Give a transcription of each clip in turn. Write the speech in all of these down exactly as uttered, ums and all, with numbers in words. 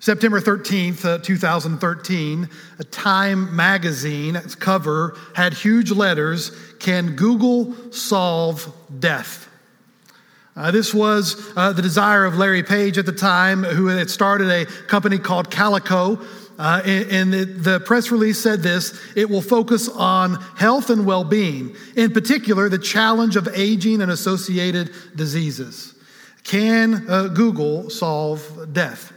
September thirteenth, uh, two thousand thirteen, a Time magazine's cover had huge letters, "Can Google Solve Death?" Uh, this was uh, the desire of Larry Page at the time, who had started a company called Calico. Uh, and and the, the press release said this: it will focus on health and well-being, in particular, the challenge of aging and associated diseases. Can uh, Google solve death?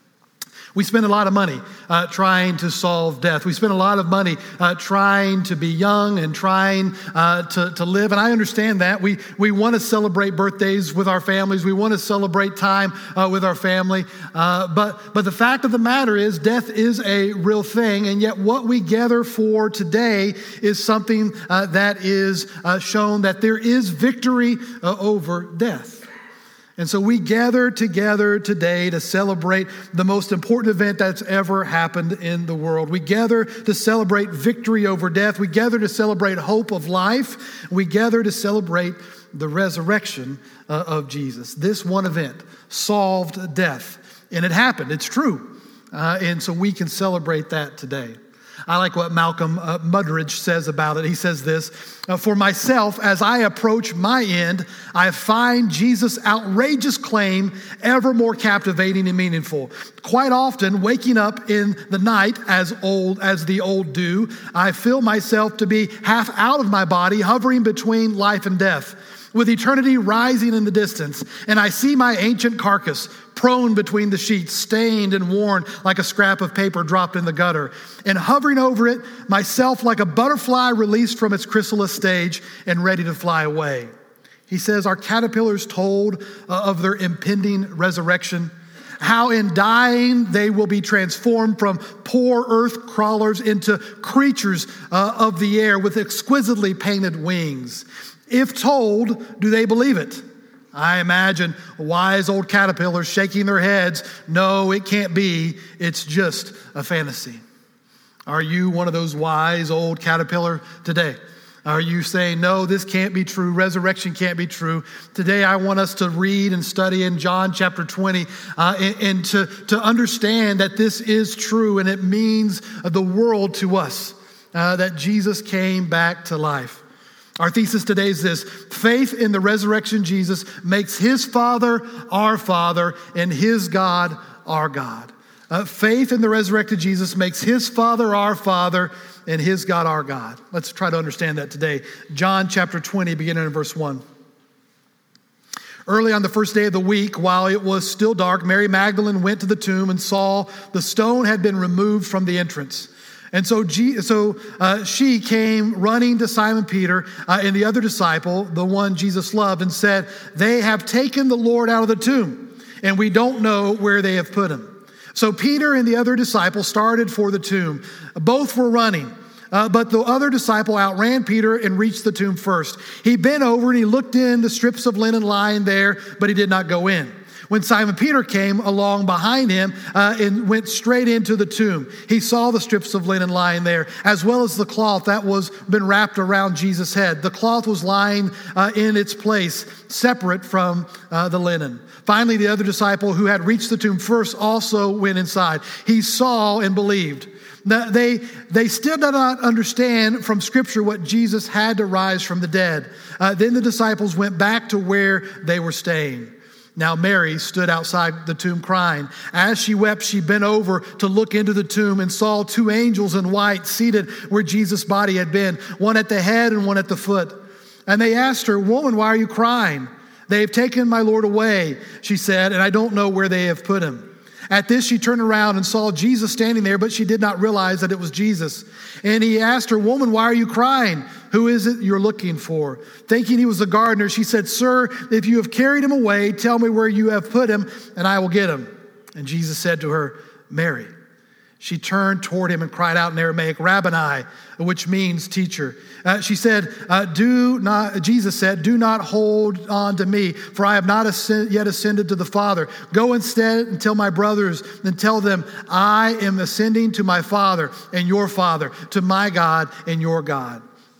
We spend a lot of money uh, trying to solve death. We spend a lot of money uh, trying to be young and trying uh, to, to live. And I understand that. We we want to celebrate birthdays with our families. We want to celebrate time uh, with our family. Uh, but, but the fact of the matter is death is a real thing. And yet what we gather for today is something uh, that is uh, shown that there is victory uh, over death. And so we gather together today to celebrate the most important event that's ever happened in the world. We gather to celebrate victory over death. We gather to celebrate hope of life. We gather to celebrate the resurrection uh, of Jesus. This one event solved death. And it happened. It's true. Uh, and so we can celebrate that today. I like what Malcolm uh, Muggeridge says about it. He says this: uh, for myself, as I approach my end, I find Jesus' outrageous claim ever more captivating and meaningful. Quite often, waking up in the night as old as the old do, I feel myself to be half out of my body, hovering between life and death, with eternity rising in the distance. And I see my ancient carcass prone between the sheets, stained and worn like a scrap of paper dropped in the gutter. And hovering over it, myself like a butterfly released from its chrysalis stage and ready to fly away. He says, our caterpillars told uh, of their impending resurrection, how in dying they will be transformed from poor earth crawlers into creatures uh, of the air with exquisitely painted wings. If told, do they believe it? I imagine wise old caterpillars shaking their heads. No, it can't be. It's just a fantasy. Are you one of those wise old caterpillar today? Are you saying, no, this can't be true. Resurrection can't be true. Today, I want us to read and study in John chapter twenty uh, and, and to, to understand that this is true and it means the world to us, uh, that Jesus came back to life. Our thesis today is this: faith in the resurrection Jesus makes his Father our Father and his God our God. Uh, faith in the resurrected Jesus makes his Father our Father and his God our God. Let's try to understand that today. John chapter twenty, beginning in verse one. Early on the first day of the week, while it was still dark, Mary Magdalene went to the tomb and saw the stone had been removed from the entrance. And so, G, so uh, she came running to Simon Peter uh, and the other disciple, the one Jesus loved, and said, they have taken the Lord out of the tomb, and we don't know where they have put him. So Peter and the other disciple started for the tomb. Both were running, uh, but the other disciple outran Peter and reached the tomb first. He bent over and he looked in the strips of linen lying there, but he did not go in. When Simon Peter came along behind him uh, and went straight into the tomb, he saw the strips of linen lying there, as well as the cloth that was been wrapped around Jesus' head. The cloth was lying uh, in its place, separate from uh, the linen. Finally, the other disciple who had reached the tomb first also went inside. He saw and believed. Now, they, they still did not understand from Scripture what Jesus had to rise from the dead. Uh, then the disciples went back to where they were staying. Now Mary stood outside the tomb crying. As she wept, she bent over to look into the tomb and saw two angels in white seated where Jesus' body had been, one at the head and one at the foot. And they asked her, woman, why are you crying? They have taken my Lord away, she said, and I don't know where they have put him. At this, she turned around and saw Jesus standing there, but she did not realize that it was Jesus. And he asked her, woman, why are you crying? Who is it you're looking for? Thinking he was the gardener, she said, sir, if you have carried him away, tell me where you have put him, and I will get him. And Jesus said to her, Mary. She turned toward him and cried out in Aramaic, Rabboni, which means teacher. Uh, she said, uh, "Do not." Jesus said, "Do not hold on to me, for I have not ascend, yet ascended to the Father. Go instead and tell my brothers and tell them, I am ascending to my Father and your Father, to my God and your God."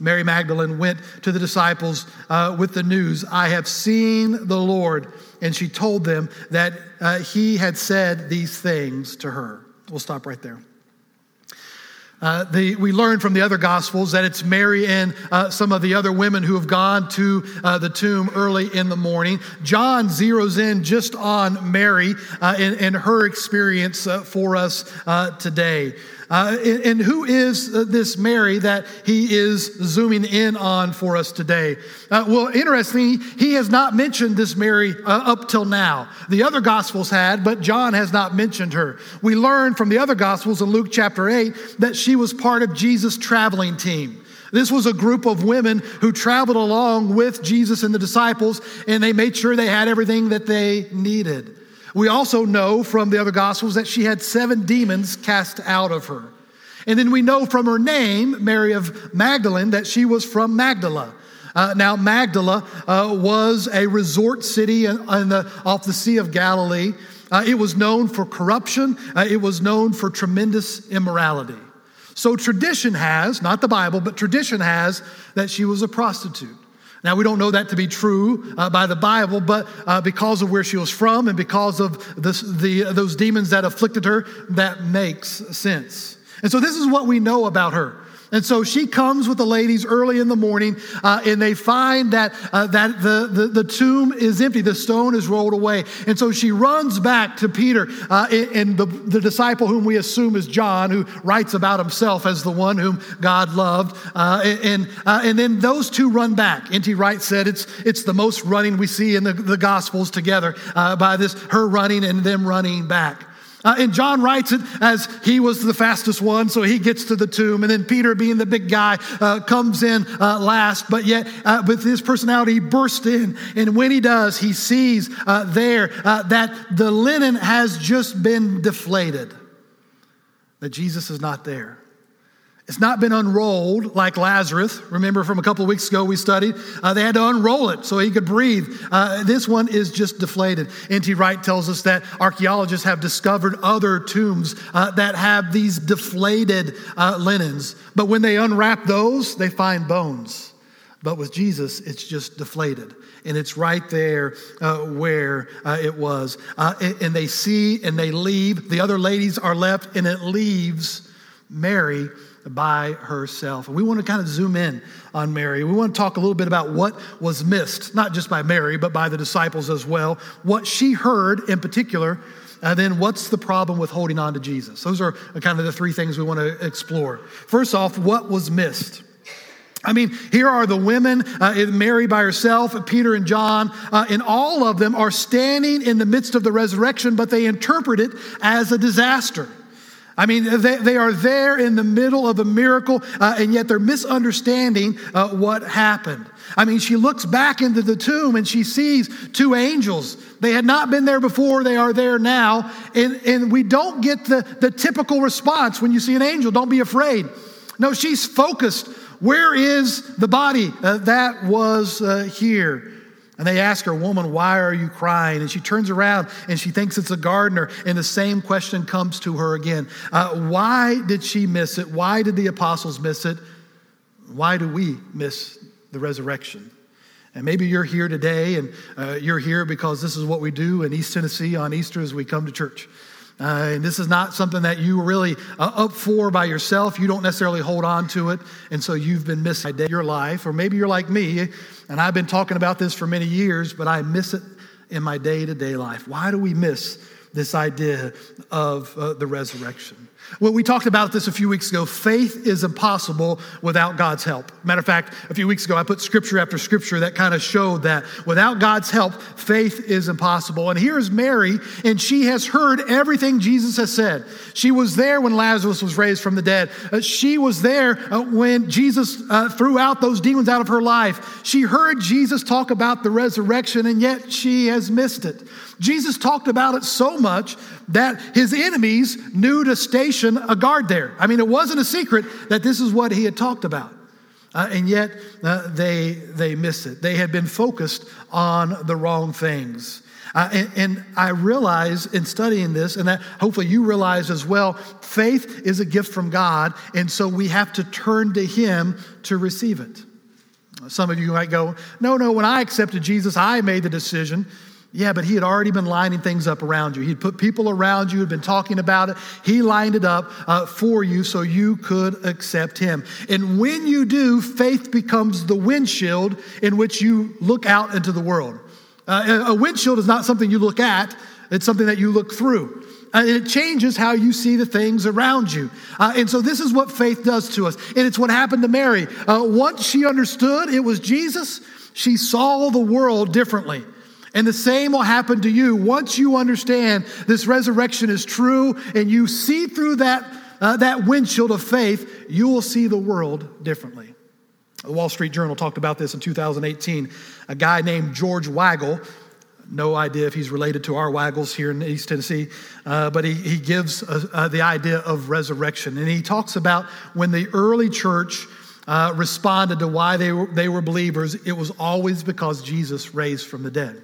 Mary Magdalene went to the disciples uh, with the news, I have seen the Lord. And she told them that uh, he had said these things to her. We'll stop right there. Uh, the, we learn from the other Gospels that it's Mary and uh, some of the other women who have gone to uh, the tomb early in the morning. John zeroes in just on Mary uh, and, and her experience uh, for us uh, today. Uh, and, and who is uh, this Mary that he is zooming in on for us today? Uh, well, interestingly, he has not mentioned this Mary uh, up till now. The other Gospels had, but John has not mentioned her. We learn from the other Gospels in Luke chapter eight that she was part of Jesus' traveling team. This was a group of women who traveled along with Jesus and the disciples, and they made sure they had everything that they needed. We also know from the other Gospels that she had seven demons cast out of her. And then we know from her name, Mary of Magdalene, that she was from Magdala. Uh, now, Magdala uh, was a resort city in, in the, off the Sea of Galilee. Uh, it was known for corruption. Uh, it was known for tremendous immorality. So tradition has, not the Bible, but tradition has that she was a prostitute. Now, we don't know that to be true uh, by the Bible, but uh, because of where she was from and because of this, the, those demons that afflicted her, that makes sense. And so this is what we know about her. And so she comes with the ladies early in the morning, uh, and they find that uh, that the, the, the tomb is empty. The stone is rolled away. And so she runs back to Peter uh, and the, the disciple whom we assume is John, who writes about himself as the one whom God loved. Uh, and uh, and then those two run back. N T Wright said it's it's the most running we see in the, the Gospels together uh, by this, her running and them running back. Uh, and John writes it as he was the fastest one, so he gets to the tomb. And then Peter, being the big guy, uh, comes in uh, last. But yet, uh, with his personality, he bursts in. And when he does, he sees uh, there uh, that the linen has just been deflated, that Jesus is not there. It's not been unrolled like Lazarus. Remember from a couple of weeks ago we studied? Uh, they had to unroll it so he could breathe. Uh, this one is just deflated. N T Wright tells us that archaeologists have discovered other tombs uh, that have these deflated uh, linens. But when they unwrap those, they find bones. But with Jesus, it's just deflated. And it's right there uh, where uh, it was. Uh, and, and they see and they leave. The other ladies are left, and it leaves Mary by herself. And we want to kind of zoom in on Mary. We want to talk a little bit about what was missed, not just by Mary, but by the disciples as well. What she heard in particular, and then what's the problem with holding on to Jesus? Those are kind of the three things we want to explore. First off, what was missed? I mean, here are the women, uh, Mary by herself, Peter and John, uh, and all of them are standing in the midst of the resurrection, but they interpret it as a disaster. I mean, they, they are there in the middle of a miracle, uh, and yet they're misunderstanding uh, what happened. I mean, she looks back into the tomb and she sees two angels. They had not been there before, they are there now. And, and we don't get the, the typical response when you see an angel, don't be afraid. No, she's focused. Where is the body uh, that was uh, here? And they ask her, woman, why are you crying? And she turns around and she thinks it's a gardener. And the same question comes to her again. Uh, why did she miss it? Why did the apostles miss it? Why do we miss the resurrection? And maybe you're here today and uh, you're here because this is what we do in East Tennessee on Easter as we come to church. Uh, and this is not something that you were really uh, up for by yourself. You don't necessarily hold on to it. And so you've been missing your life. Or maybe you're like me, and I've been talking about this for many years, but I miss it in my day-to-day life. Why do we miss this idea of uh, the resurrection? Well, we talked about this a few weeks ago. Faith is impossible without God's help. Matter of fact, a few weeks ago, I put scripture after scripture that kind of showed that without God's help, faith is impossible. And here's Mary, and she has heard everything Jesus has said. She was there when Lazarus was raised from the dead. Uh, she was there uh, when Jesus uh, threw out those demons out of her life. She heard Jesus talk about the resurrection, and yet she has missed it. Jesus talked about it so much that his enemies knew to station a guard there. I mean, it wasn't a secret that this is what he had talked about. Uh, and yet uh, they they miss it. They had been focused on the wrong things. Uh, and, and I realize in studying this, and that hopefully you realize as well, faith is a gift from God, and so we have to turn to him to receive it. Some of you might go, no, no, when I accepted Jesus, I made the decision. Yeah, but he had already been lining things up around you. He'd put people around you, had been talking about it. He lined it up uh, for you so you could accept him. And when you do, faith becomes the windshield in which you look out into the world. Uh, a windshield is not something you look at. It's something that you look through. Uh, and it changes how you see the things around you. Uh, and so this is what faith does to us. And it's what happened to Mary. Uh, once she understood it was Jesus, she saw the world differently. And the same will happen to you. Once you understand this resurrection is true and you see through that, uh, that windshield of faith, you will see the world differently. The Wall Street Journal talked about this in two thousand eighteen. A guy named George Weigel, no idea if he's related to our Weigels here in East Tennessee, uh, but he, he gives uh, uh, the idea of resurrection. And he talks about when the early church uh, responded to why they were, they were believers, it was always because Jesus raised from the dead.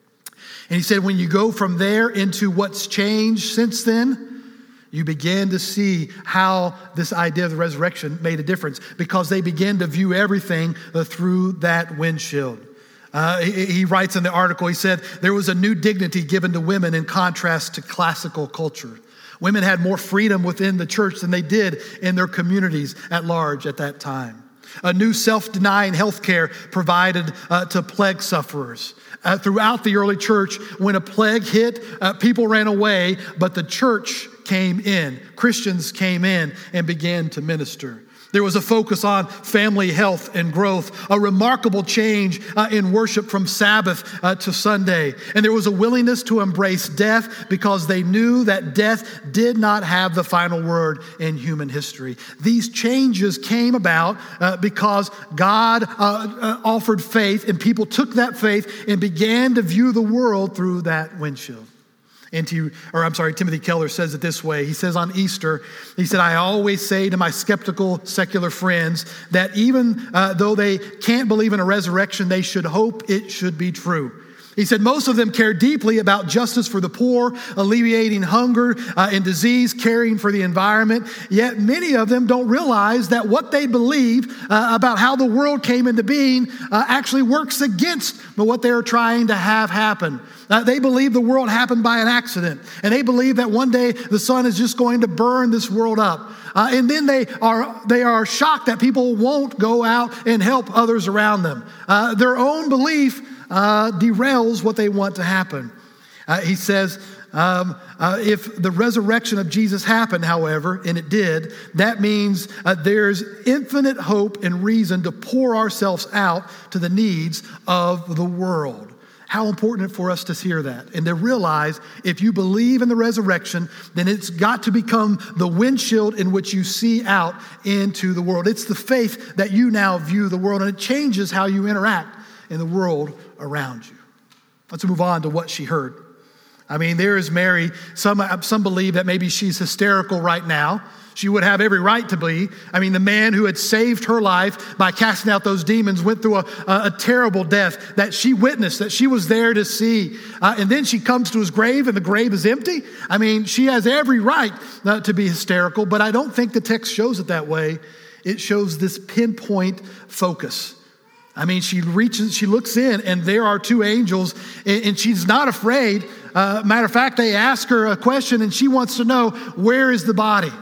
And he said when you go from there into what's changed since then, you begin to see how this idea of the resurrection made a difference because they began to view everything through that windshield. Uh, he, he writes in the article, he said, there was a new dignity given to women in contrast to classical culture. Women had more freedom within the church than they did in their communities at large at that time. A new self-denying health care provided uh, to plague sufferers. Uh, throughout the early church, when a plague hit, uh, people ran away, but the church came in. Christians came in and began to minister. There was a focus on family health and growth, a remarkable change uh, in worship from Sabbath uh, to Sunday. And there was a willingness to embrace death because they knew that death did not have the final word in human history. These changes came about uh, because God uh, uh, offered faith, and people took that faith and began to view the world through that windshield. And to, or I'm sorry, Timothy Keller says it this way. He says on Easter, he said, I always say to my skeptical secular friends that even uh, though they can't believe in a resurrection, they should hope it should be true. He said most of them care deeply about justice for the poor, alleviating hunger uh, and disease, caring for the environment. Yet many of them don't realize that what they believe uh, about how the world came into being uh, actually works against what they're trying to have happen. Uh, they believe the world happened by an accident. And they believe that one day the sun is just going to burn this world up. Uh, and then they are they are shocked that people won't go out and help others around them. Uh, their own belief uh, derails what they want to happen. Uh, he says, um, uh, if the resurrection of Jesus happened, however, and it did, that means uh, there's infinite hope and reason to pour ourselves out to the needs of the world. How important for us to hear that and to realize if you believe in the resurrection, then it's got to become the windshield in which you see out into the world. It's the faith that you now view the world, and it changes how you interact in the world around you. Let's move on to what she heard. I mean, there is Mary. Some, some believe that maybe she's hysterical right now. She would have every right to be. I mean, the man who had saved her life by casting out those demons went through a, a, a terrible death that she witnessed, that she was there to see. Uh, and then she comes to his grave and the grave is empty. I mean, she has every right uh, to be hysterical, but I don't think the text shows it that way. It shows this pinpoint focus. I mean, she reaches, she looks in and there are two angels and, and she's not afraid. Uh, matter of fact, they ask her a question and she wants to know, where is the body?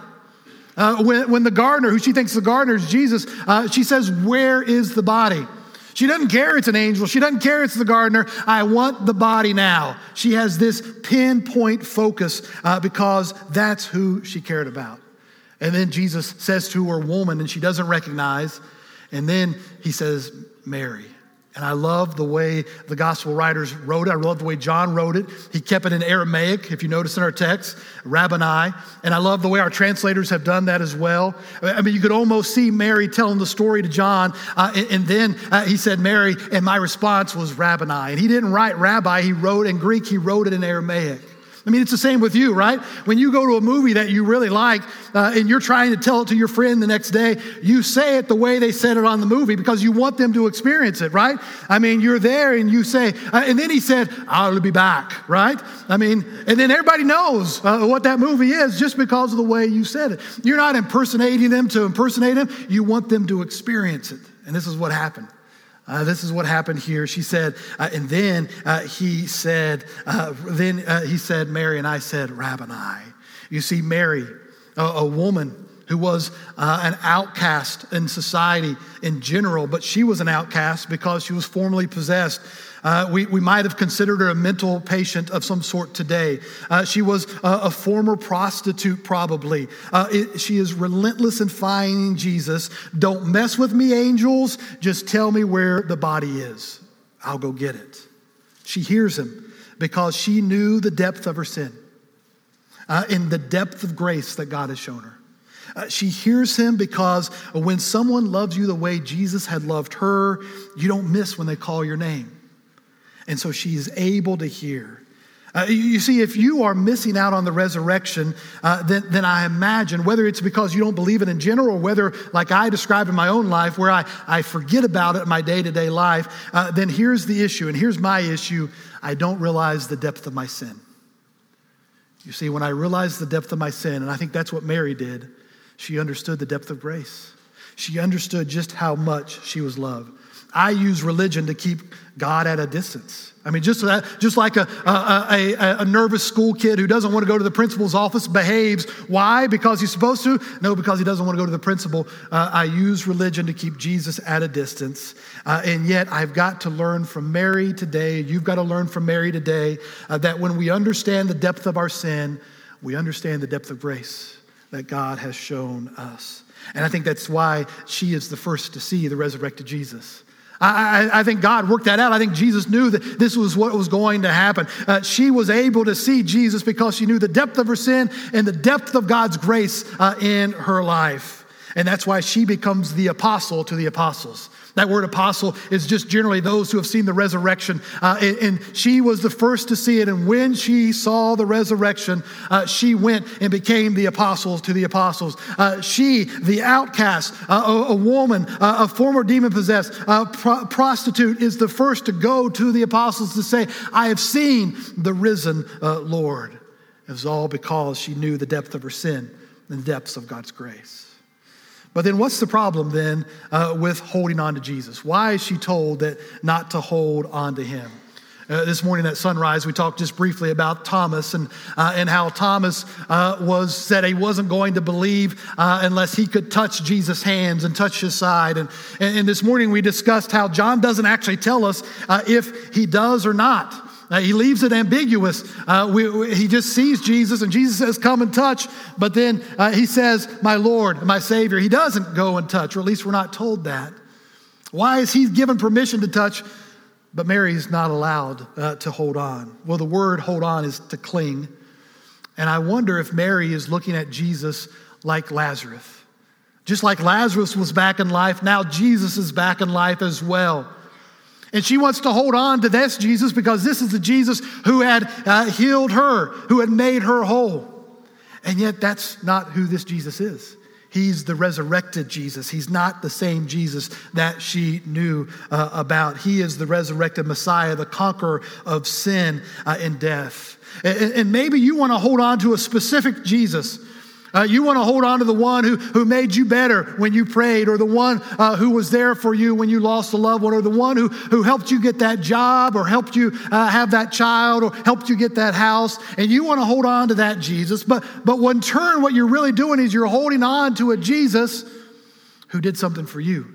Uh, when, when the gardener, who she thinks the gardener is Jesus, uh, she says, where is the body? She doesn't care it's an angel. She doesn't care it's the gardener. I want the body now. She has this pinpoint focus uh, because that's who she cared about. And then Jesus says to her, woman, and she doesn't recognize. And then he says, Mary. And I love the way the gospel writers wrote it. I love the way John wrote it. He kept it in Aramaic, if you notice in our text, Rabboni. And I love the way our translators have done that as well. I mean, you could almost see Mary telling the story to John. Uh, and, and then uh, he said, Mary, and my response was Rabboni. And he didn't write rabbi, he wrote in Greek, he wrote it in Aramaic. I mean, it's the same with you, right? When you go to a movie that you really like uh, and you're trying to tell it to your friend the next day, you say it the way they said it on the movie because you want them to experience it, right? I mean, you're there and you say, uh, and then he said, I'll be back, right? I mean, and then everybody knows uh, what that movie is just because of the way you said it. You're not impersonating them to impersonate them. You want them to experience it. And this is what happened. Uh, this is what happened here. She said, uh, and then uh, he said, uh, then uh, he said, Mary, and I said, Rabboni. You see, Mary, a, a woman who was uh, an outcast in society in general, but she was an outcast because she was formerly possessed. Uh, we, we might have considered her a mental patient of some sort today. Uh, she was a, a former prostitute, probably. Uh, it, she is relentless in finding Jesus. Don't mess with me, angels. Just tell me where the body is. I'll go get it. She hears him because she knew the depth of her sin uh, and the depth of grace that God has shown her. Uh, she hears him because when someone loves you the way Jesus had loved her, you don't miss when they call your name. And so she is able to hear. Uh, you, you see, if you are missing out on the resurrection, uh, then, then I imagine, whether it's because you don't believe it in general, or whether, like I described in my own life, where I, I forget about it in my day-to-day life, uh, then here's the issue, and here's my issue. I don't realize the depth of my sin. You see, when I realized the depth of my sin, and I think that's what Mary did, she understood the depth of grace. She understood just how much she was loved. I use religion to keep God at a distance. I mean, just that, just like a, a, a, a nervous school kid who doesn't want to go to the principal's office behaves. Why? Because he's supposed to? No, because he doesn't want to go to the principal. Uh, I use religion to keep Jesus at a distance. Uh, and yet I've got to learn from Mary today. You've got to learn from Mary today uh, that when we understand the depth of our sin, we understand the depth of grace that God has shown us. And I think that's why she is the first to see the resurrected Jesus. I, I, I think God worked that out. I think Jesus knew that this was what was going to happen. Uh, she was able to see Jesus because she knew the depth of her sin and the depth of God's grace uh, in her life. And that's why she becomes the apostle to the apostles. That word apostle is just generally those who have seen the resurrection. Uh, and, and she was the first to see it. And when she saw the resurrection, uh, she went and became the apostles to the apostles. Uh, she, the outcast, uh, a, a woman, uh, a former demon-possessed uh, pro- prostitute, is the first to go to the apostles to say, I have seen the risen uh, Lord. It was all because she knew the depth of her sin and the depths of God's grace. But then what's the problem then uh, with holding on to Jesus? Why is she told that not to hold on to him? Uh, this morning at sunrise, we talked just briefly about Thomas and uh, and how Thomas uh, was said he wasn't going to believe uh, unless he could touch Jesus' hands and touch his side. And, and, and this morning we discussed how John doesn't actually tell us uh, if he does or not. Uh, he leaves it ambiguous. Uh, we, we, he just sees Jesus and Jesus says, come and touch. But then uh, he says, my Lord, my Savior. He doesn't go and touch, or at least we're not told that. Why is he given permission to touch, but Mary's not allowed uh, to hold on? Well, the word hold on is to cling. And I wonder if Mary is looking at Jesus like Lazarus. Just like Lazarus was back in life, now Jesus is back in life as well. And she wants to hold on to this Jesus because this is the Jesus who had uh, healed her, who had made her whole. And yet that's not who this Jesus is. He's the resurrected Jesus. He's not the same Jesus that she knew uh, about. He is the resurrected Messiah, the conqueror of sin uh, and death. And, and maybe you want to hold on to a specific Jesus. Uh, you want to hold on to the one who, who made you better when you prayed, or the one uh, who was there for you when you lost a loved one, or the one who, who helped you get that job, or helped you uh, have that child, or helped you get that house. And you want to hold on to that Jesus. But, but in turn, what you're really doing is you're holding on to a Jesus who did something for you.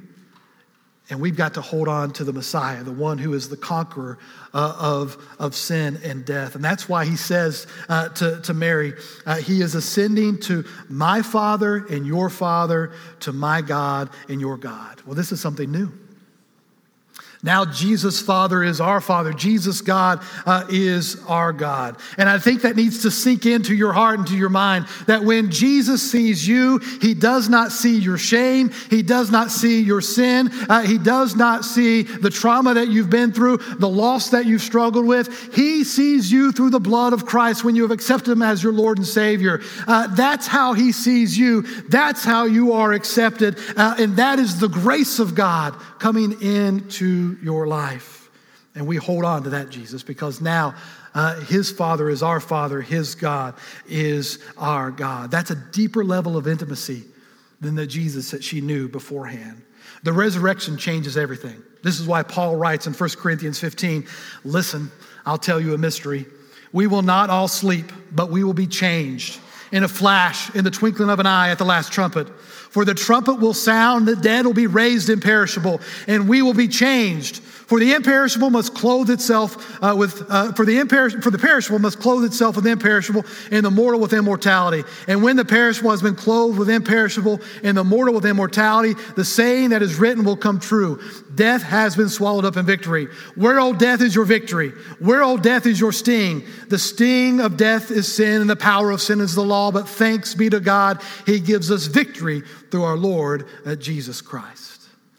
And we've got to hold on to the Messiah, the one who is the conqueror uh, of, of sin and death. And that's why he says uh, to, to Mary, uh, he is ascending to my Father and your Father, to my God and your God. Well, this is something new. Now Jesus' Father is our Father. Jesus, God, uh, is our God. And I think that needs to sink into your heart and to your mind, that when Jesus sees you, he does not see your shame. He does not see your sin. Uh, he does not see the trauma that you've been through, the loss that you've struggled with. He sees you through the blood of Christ when you have accepted him as your Lord and Savior. Uh, that's how he sees you. That's how you are accepted. Uh, and that is the grace of God coming into your life. And we hold on to that, Jesus, because now uh, his Father is our Father, his God is our God. That's a deeper level of intimacy than the Jesus that she knew beforehand. The resurrection changes everything. This is why Paul writes in First Corinthians fifteen, listen, I'll tell you a mystery. We will not all sleep, but we will be changed in a flash, in the twinkling of an eye at the last trumpet. For the trumpet will sound, the dead will be raised imperishable, and we will be changed. For the imperishable must clothe itself uh, with, uh, for the imperish- for the perishable must clothe itself with imperishable, and the mortal with immortality. And when the perishable has been clothed with imperishable, and the mortal with immortality, the saying that is written will come true. Death has been swallowed up in victory. Where, O death, is your victory? Where, O death, is your sting? The sting of death is sin, and the power of sin is the law. But thanks be to God, he gives us victory through our Lord uh, Jesus Christ.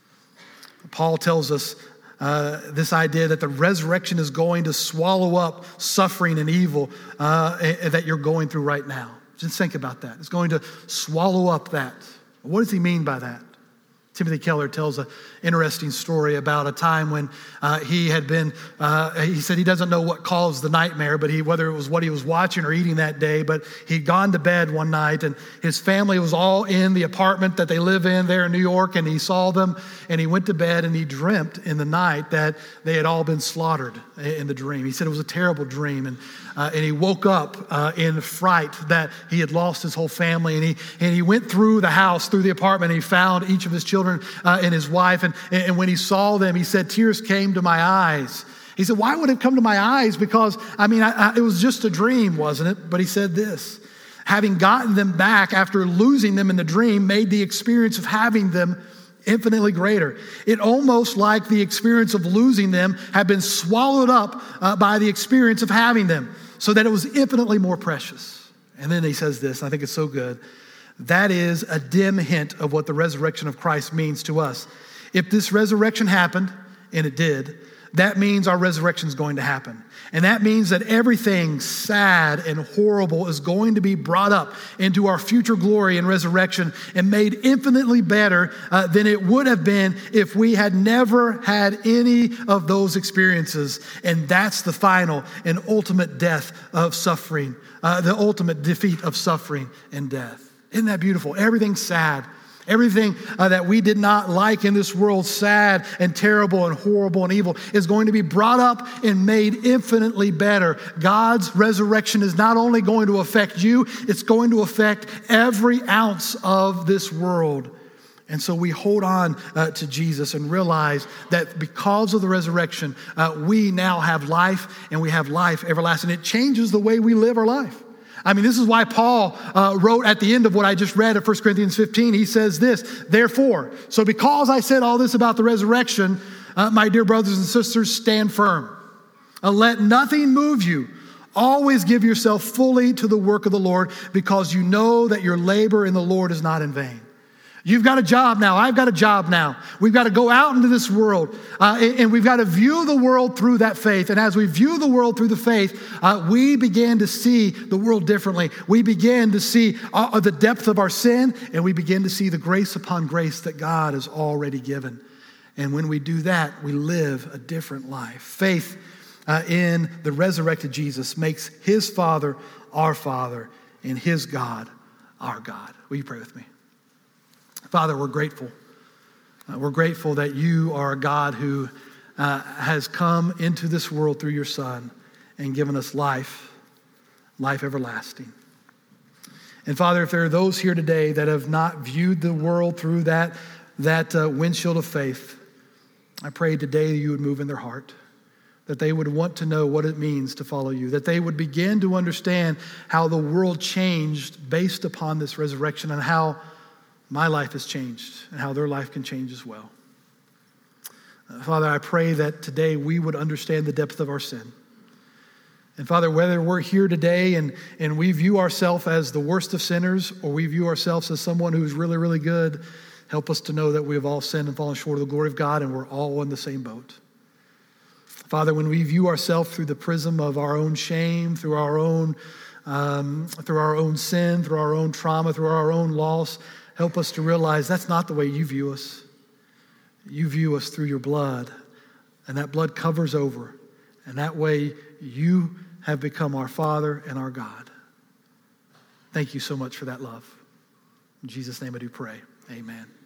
Paul tells us uh, this idea that the resurrection is going to swallow up suffering and evil uh, that you're going through right now. Just think about that. It's going to swallow up that. What does he mean by that? Timothy Keller tells an interesting story about a time when uh, he had been, uh, he said he doesn't know what caused the nightmare, but he whether it was what he was watching or eating that day, but he'd gone to bed one night and his family was all in the apartment that they live in there in New York, and he saw them and he went to bed and he dreamt in the night that they had all been slaughtered in the dream. He said it was a terrible dream, and uh, and he woke up uh, in fright that he had lost his whole family, and he and he went through the house, through the apartment, and he found each of his children Uh, and his wife. And, and when he saw them, he said, tears came to my eyes. He said, why would it come to my eyes? Because, I mean, I, I, it was just a dream, wasn't it? But he said this, having gotten them back after losing them in the dream made the experience of having them infinitely greater. It almost like the experience of losing them had been swallowed up uh, by the experience of having them, so that it was infinitely more precious. And then he says this, I think it's so good. That is a dim hint of what the resurrection of Christ means to us. If this resurrection happened, and it did, that means our resurrection is going to happen. And that means that everything sad and horrible is going to be brought up into our future glory and resurrection and made infinitely better uh, than it would have been if we had never had any of those experiences. And that's the final and ultimate death of suffering, uh, the ultimate defeat of suffering and death. Isn't that beautiful? Everything sad. Everything uh, that we did not like in this world, sad and terrible and horrible and evil, is going to be brought up and made infinitely better. God's resurrection is not only going to affect you, it's going to affect every ounce of this world. And so we hold on uh, to Jesus and realize that because of the resurrection, uh, we now have life, and we have life everlasting. It changes the way we live our life. I mean, this is why Paul uh, wrote at the end of what I just read of First Corinthians fifteen, he says this, therefore, so because I said all this about the resurrection, uh, my dear brothers and sisters, stand firm. Uh, let nothing move you. Always give yourself fully to the work of the Lord, because you know that your labor in the Lord is not in vain. You've got a job now. I've got a job now. We've got to go out into this world, uh, and, and we've got to view the world through that faith. And as we view the world through the faith, uh, we begin to see the world differently. We begin to see uh, the depth of our sin, and we begin to see the grace upon grace that God has already given. And when we do that, we live a different life. Faith uh, in the resurrected Jesus makes his Father our Father and his God our God. Will you pray with me? Father, we're grateful. Uh, we're grateful that you are a God who uh, has come into this world through your Son and given us life, life everlasting. And Father, if there are those here today that have not viewed the world through that, that uh, windshield of faith, I pray today that you would move in their heart, that they would want to know what it means to follow you, that they would begin to understand how the world changed based upon this resurrection, and how my life has changed and how their life can change as well. Uh, Father, I pray that today we would understand the depth of our sin. And Father, whether we're here today and, and we view ourselves as the worst of sinners, or we view ourselves as someone who's really, really good, help us to know that we have all sinned and fallen short of the glory of God, and we're all in the same boat. Father, when we view ourselves through the prism of our own shame, through our own, um, through our own sin, through our own trauma, through our own loss, help us to realize that's not the way you view us. You view us through your blood, and that blood covers over, and that way you have become our Father and our God. Thank you so much for that love. In Jesus' name I do pray. Amen.